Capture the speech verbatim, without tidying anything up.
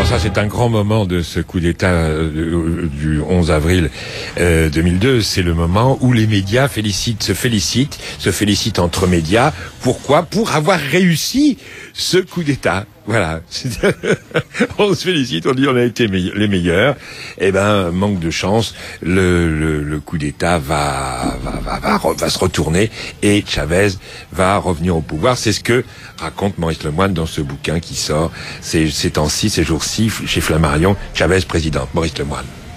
ça, c'est un grand moment de ce coup d'État euh, du onze avril euh, deux mille deux. C'est le moment où les médias félicitent, se félicitent, se félicitent entre médias. Pourquoi? Pour avoir réussi ce coup d'État. Voilà. On se félicite, on dit on a été me- les meilleurs. Eh ben, manque de chance, le, le, le coup d'État va, va, va, va, va, va se retourner et Chavez va revenir au pouvoir. C'est ce que raconte Maurice Lemoine dans ce bouquin qui sort ces, ces temps-ci, ces jours-ci, chez Flammarion. Chavez président. Maurice Lemoine.